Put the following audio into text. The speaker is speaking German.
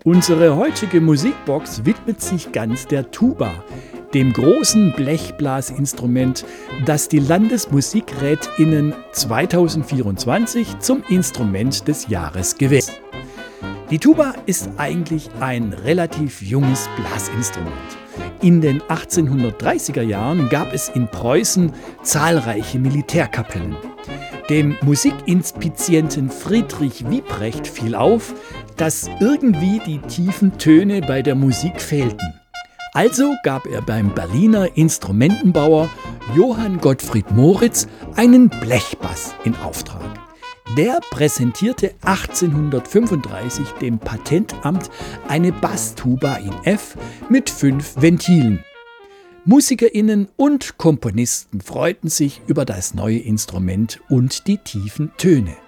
Unsere heutige Musikbox widmet sich ganz der Tuba, dem großen Blechblasinstrument, das die Landesmusikrätinnen 2024 zum Instrument des Jahres gewählt. Die Tuba ist eigentlich ein relativ junges Blasinstrument. In den 1830er Jahren gab es in Preußen zahlreiche Militärkapellen. Dem Musikinspizienten Friedrich Wieprecht fiel auf, dass irgendwie die tiefen Töne bei der Musik fehlten. Also gab er beim Berliner Instrumentenbauer Johann Gottfried Moritz einen Blechbass in Auftrag. Der präsentierte 1835 dem Patentamt eine Basstuba in F mit 5 Ventilen. MusikerInnen und Komponisten freuten sich über das neue Instrument und die tiefen Töne.